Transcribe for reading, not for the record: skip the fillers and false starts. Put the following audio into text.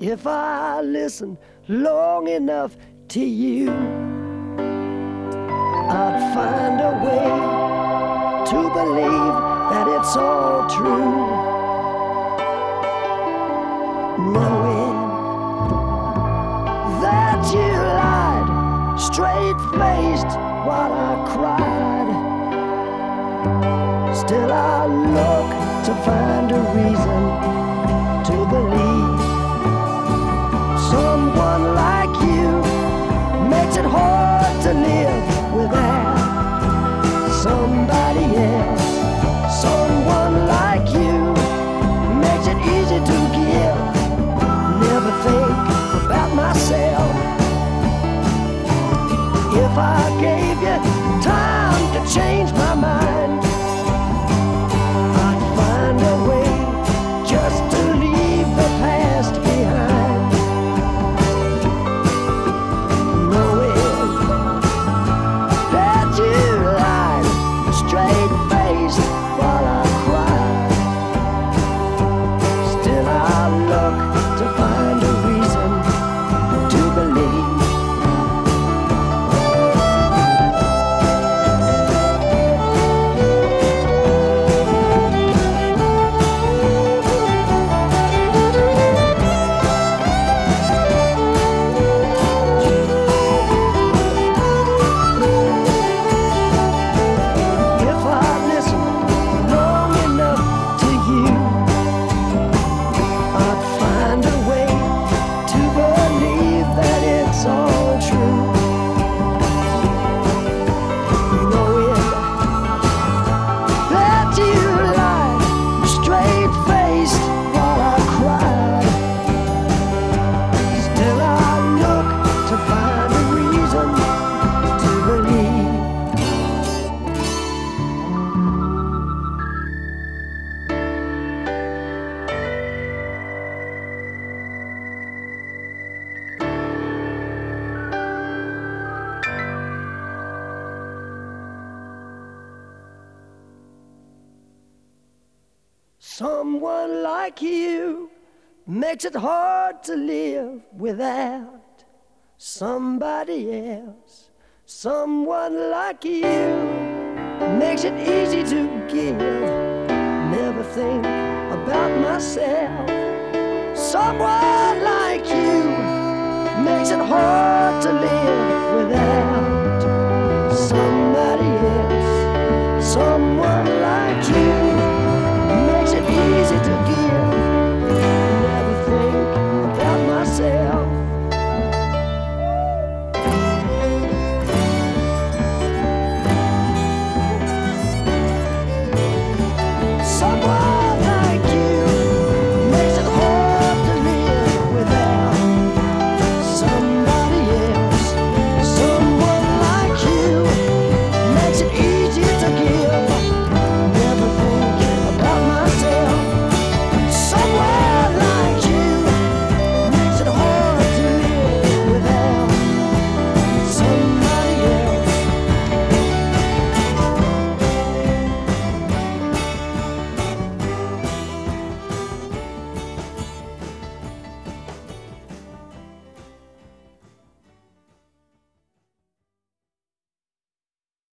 If I listen long enough to you, I'd find a way to believe that it's all true. Knowing that you lied straight-faced while I cried, still I look to find a reason to believe. Someone like you makes it hard to live without somebody else. Someone like you makes it easy to give. Never think about myself. If I gave you time to change my mind, I'd find a way just to leave the past behind. Knowing that you lied straight-faced while I cried, still I look to find a reason to believe. If I listen long enough to you, I'd find a way to believe that it's all true. Knowing that you lied straight-faced while I cried, still I look to find a reason to believe. Someone like you makes it hard to live without somebody else. Someone like you makes it easy to give. Never think about myself. Someone like you makes it hard to live